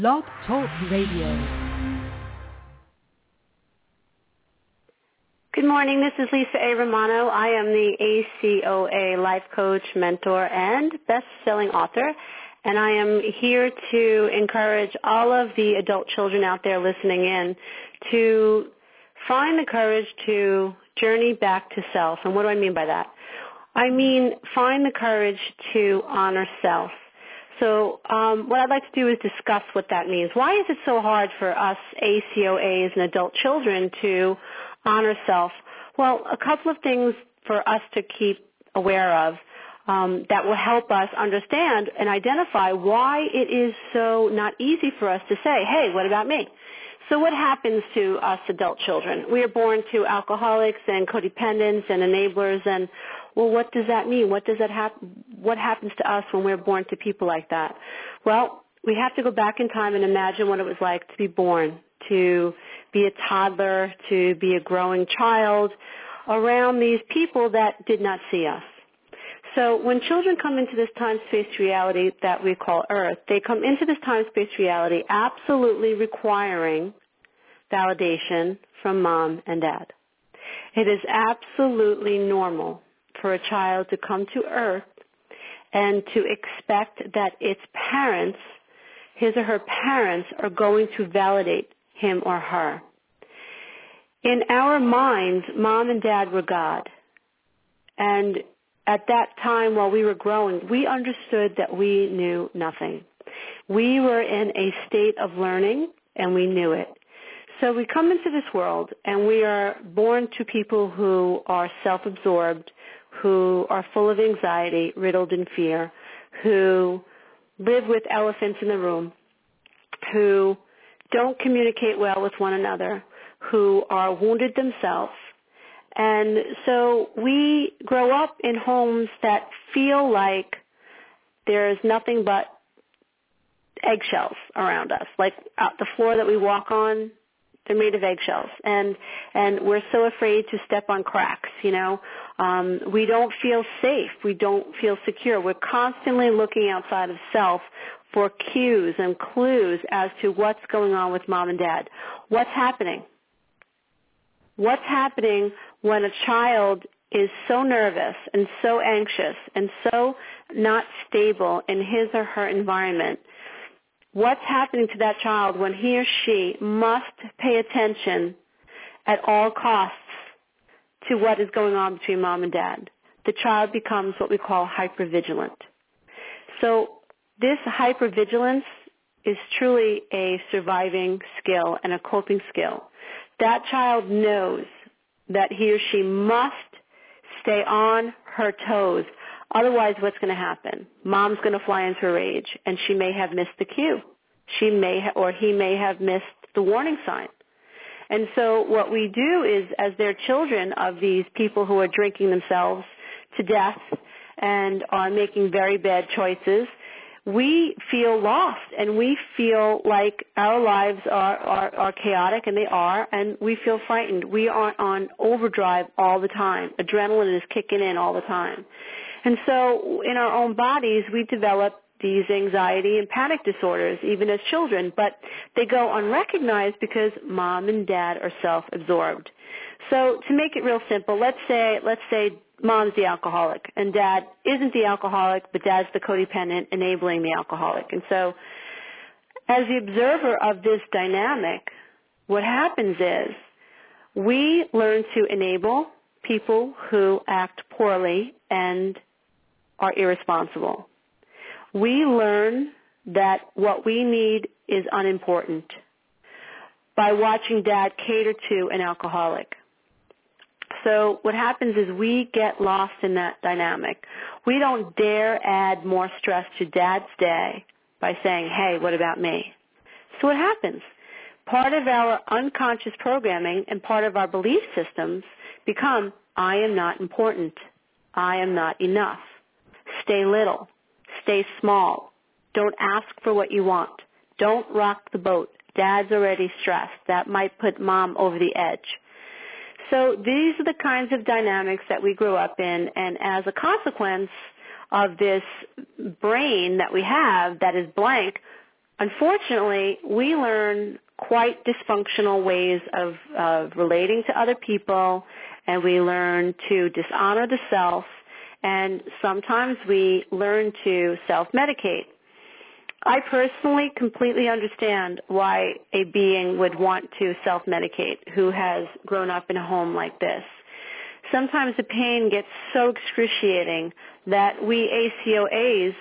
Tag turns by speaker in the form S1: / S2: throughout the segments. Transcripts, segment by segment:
S1: Blog Talk Radio.
S2: Good morning. This is Lisa A. Romano. I am the ACOA life coach, mentor, and best-selling author, and I am here to encourage all of the adult children out there listening in to find the courage to journey back to self. And what do I mean by that? I mean find the courage to honor self. So what I'd like to do is discuss what that means. Why is it so hard for us ACOAs and adult children to honor self? Well, a couple of things for us to keep aware of that will help us understand and identify why it is so not easy for us to say, hey, what about me? So what happens to us adult children? We are born to alcoholics and codependents and enablers, and well, what does that mean? What happens to us when we're born to people like that? Well, we have to go back in time and imagine what it was like to be born, to be a toddler, to be a growing child around these people that did not see us. So when children come into this time-space reality that we call Earth, they come into this time-space reality absolutely requiring validation from mom and dad. It is absolutely normal for a child to come to Earth and to expect that its parents, his or her parents, are going to validate him or her. In our minds, mom and dad were God. And at that time while we were growing, we understood that we knew nothing. We were in a state of learning, and we knew it. So we come into this world, and we are born to people who are self-absorbed, who are full of anxiety, riddled in fear, who live with elephants in the room, who don't communicate well with one another, who are wounded themselves. And so we grow up in homes that feel like there's nothing but eggshells around us. Like the floor that we walk on, they're made of eggshells. And we're so afraid to step on cracks, you know. We don't feel safe. We don't feel secure. We're constantly looking outside of self for cues and clues as to what's going on with mom and dad. What's happening? What's happening when a child is so nervous and so anxious and so not stable in his or her environment? What's happening to that child when he or she must pay attention at all costs to what is going on between mom and dad? The child becomes what we call hypervigilant. So this hypervigilance is truly a surviving skill and a coping skill. That child knows that he or she must stay on her toes. Otherwise, what's going to happen? Mom's going to fly into a rage, and she may have missed the cue. She may or he may have missed the warning sign. And so what we do is, as they're children of these people who are drinking themselves to death and are making very bad choices, we feel lost, and we feel like our lives are chaotic, and they are, and we feel frightened. We are on overdrive all the time. Adrenaline is kicking in all the time. And so in our own bodies, we develop these anxiety and panic disorders, even as children, but they go unrecognized because mom and dad are self-absorbed. So to make it real simple, let's say mom's the alcoholic and dad isn't the alcoholic, but dad's the codependent enabling the alcoholic. And so as the observer of this dynamic, what happens is we learn to enable people who act poorly and are irresponsible. We learn that what we need is unimportant by watching dad cater to an alcoholic. So what happens is we get lost in that dynamic. We don't dare add more stress to dad's day by saying, hey, what about me? So what happens? Part of our unconscious programming and part of our belief systems become, I am not important. I am not enough. Stay little. Stay small. Don't ask for what you want. Don't rock the boat. Dad's already stressed. That might put mom over the edge. So these are the kinds of dynamics that we grew up in, and as a consequence of this brain that we have that is blank, unfortunately, we learn quite dysfunctional ways of relating to other people, and we learn to dishonor the self, and sometimes we learn to self-medicate. I personally completely understand why a being would want to self-medicate who has grown up in a home like this. Sometimes the pain gets so excruciating that we ACOAs,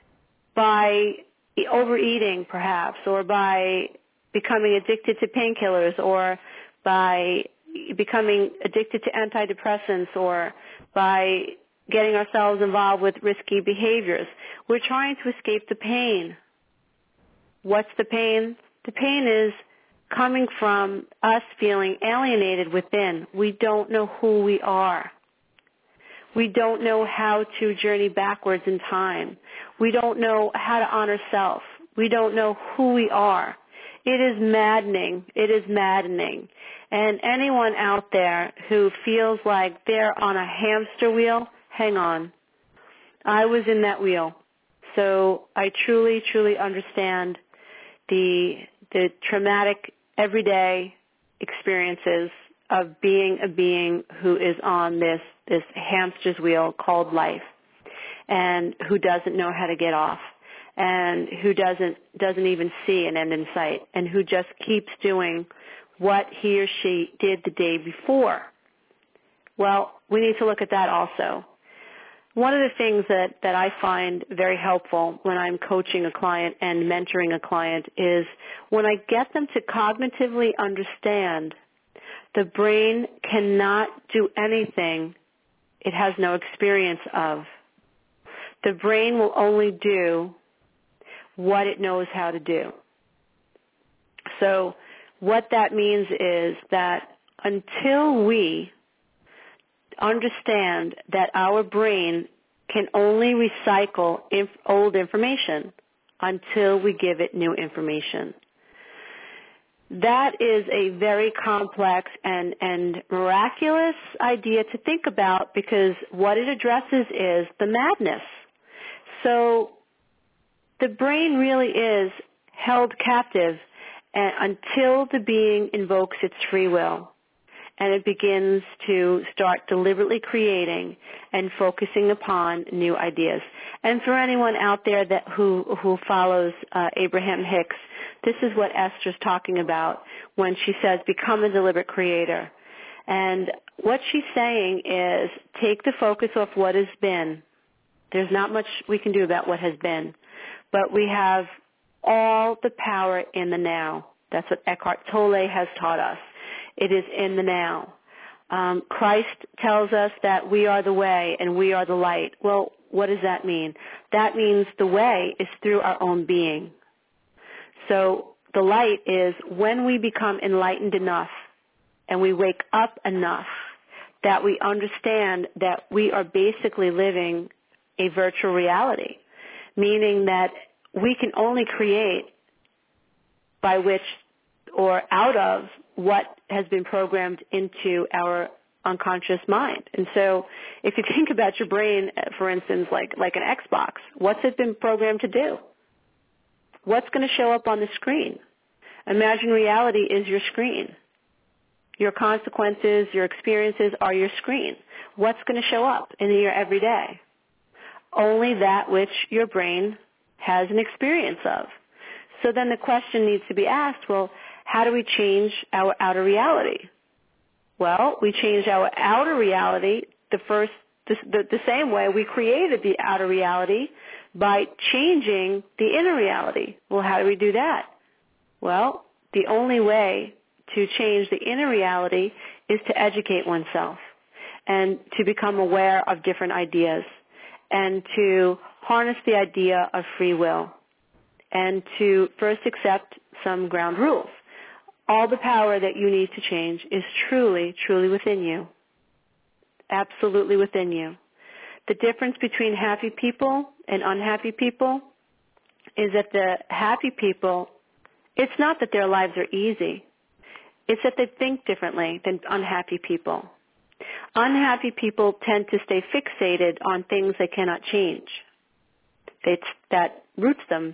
S2: by overeating perhaps, or by becoming addicted to painkillers, or by becoming addicted to antidepressants, or by getting ourselves involved with risky behaviors, we're trying to escape the pain. What's the pain? The pain is coming from us feeling alienated within. We don't know who we are. We don't know how to journey backwards in time. We don't know how to honor self. We don't know who we are. It is maddening. It is maddening. And anyone out there who feels like they're on a hamster wheel, hang on. I was in that wheel. So I truly, truly understand the traumatic everyday experiences of being a being who is on this hamster's wheel called life, and who doesn't know how to get off, and who doesn't even see an end in sight, and who just keeps doing what he or she did the day before. Well, we need to look at that also. One of the things that I find very helpful when I'm coaching a client and mentoring a client is when I get them to cognitively understand the brain cannot do anything it has no experience of. The brain will only do what it knows how to do. So what that means is that until we understand that our brain can only recycle old information until we give it new information. That is a very complex and miraculous idea to think about, because what it addresses is the madness. So the brain really is held captive until the being invokes its free will, and it begins to start deliberately creating and focusing upon new ideas. And for anyone out there who follows Abraham Hicks, this is what Esther's talking about when she says, become a deliberate creator. And what she's saying is, take the focus off what has been. There's not much we can do about what has been, but we have all the power in the now. That's what Eckhart Tolle has taught us. It is in the now. Christ tells us that we are the way and we are the light. Well, what does that mean? That means the way is through our own being. So the light is when we become enlightened enough and we wake up enough that we understand that we are basically living a virtual reality, meaning that we can only create by which or out of what has been programmed into our unconscious mind. And so if you think about your brain, for instance, like an Xbox, what's it been programmed to do? What's going to show up on the screen? Imagine reality is your screen. Your consequences, your experiences are your screen. What's going to show up in your everyday? Only that which your brain has an experience of. So then the question needs to be asked, well, how do we change our outer reality? Well, we change our outer reality the same way we created the outer reality, by changing the inner reality. Well, how do we do that? Well, the only way to change the inner reality is to educate oneself and to become aware of different ideas and to harness the idea of free will and to first accept some ground rules. All the power that you need to change is truly, truly within you. Absolutely within you. The difference between happy people and unhappy people is that the happy people, it's not that their lives are easy. It's that they think differently than unhappy people. Unhappy people tend to stay fixated on things they cannot change. That roots them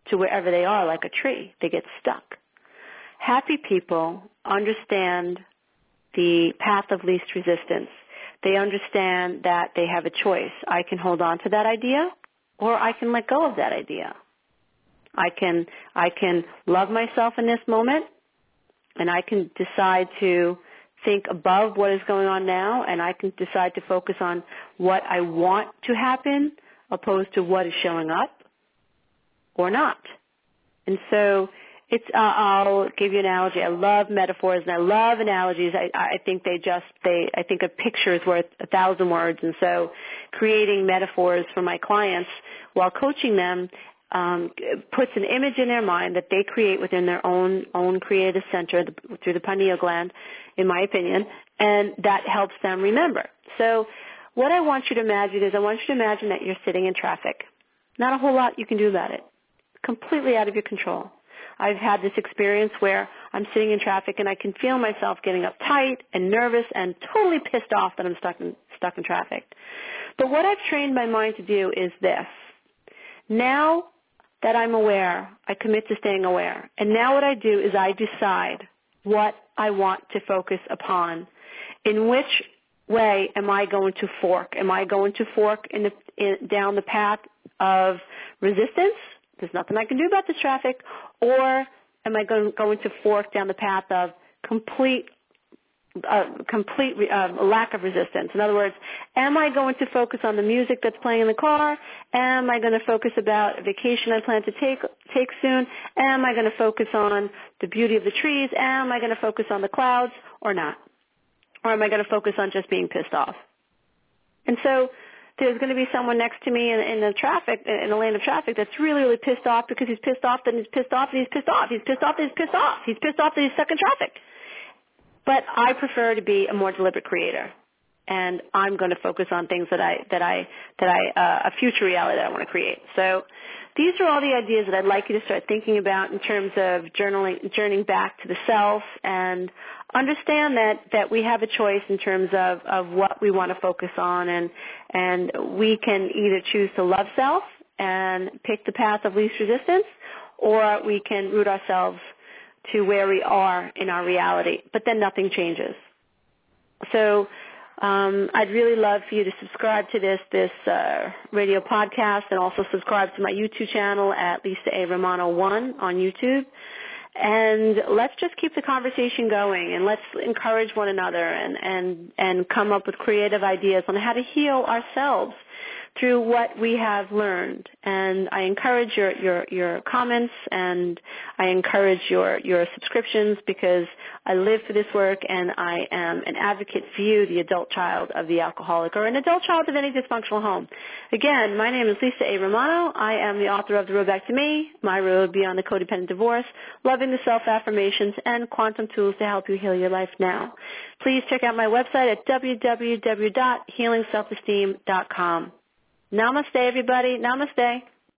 S2: to wherever they are like a tree. They get stuck. Happy people understand the path of least resistance. They understand that they have a choice. I can hold on to that idea, or I can let go of that idea. I can love myself in this moment, and I can decide to think above what is going on now, and I can decide to focus on what I want to happen opposed to what is showing up or not. And so I'll give you an analogy. I love metaphors and I love analogies. I think I think a picture is worth 1,000 words. And so creating metaphors for my clients while coaching them puts an image in their mind that they create within their own creative center through the pineal gland, in my opinion, and that helps them remember. So what I want you to imagine is I want you to imagine that you're sitting in traffic. Not a whole lot you can do about it. Completely out of your control. I've had this experience where I'm sitting in traffic and I can feel myself getting uptight and nervous and totally pissed off that I'm stuck in traffic. But what I've trained my mind to do is this. Now that I'm aware, I commit to staying aware. And now what I do is I decide what I want to focus upon. In which way am I going to fork? Am I going to fork down the path of resistance? There's nothing I can do about this traffic. Or am I going to fork down the path of complete lack of resistance? In other words, am I going to focus on the music that's playing in the car? Am I going to focus about a vacation I plan to take soon? Am I going to focus on the beauty of the trees? Am I going to focus on the clouds or not? Or am I going to focus on just being pissed off? And so there's going to be someone next to me in the traffic, in the lane of traffic, that's really, really pissed off because he's pissed off, then he's pissed off, and he's pissed off. He's pissed off, and he's pissed off. He's pissed off that he's stuck in traffic. But I prefer to be a more deliberate creator, and I'm going to focus on things a future reality that I want to create. So these are all the ideas that I'd like you to start thinking about in terms of journeying back to the self, and understand that we have a choice in terms of what we want to focus on, and we can either choose to love self and pick the path of least resistance, or we can root ourselves to where we are in our reality, but then nothing changes. So I'd really love for you to subscribe to this radio podcast, and also subscribe to my YouTube channel at Lisa A. Romano 1 on YouTube. And let's just keep the conversation going, and let's encourage one another and come up with creative ideas on how to heal ourselves through what we have learned. And I encourage your comments, and I encourage your subscriptions, because I live for this work, and I am an advocate for you, the adult child of the alcoholic, or an adult child of any dysfunctional home. Again, my name is Lisa A. Romano. I am the author of The Road Back to Me, My Road Beyond the Codependent Divorce, Loving the Self-Affirmations, and Quantum Tools to Help You Heal Your Life Now. Please check out my website at www.healingselfesteem.com. Namaste, everybody. Namaste.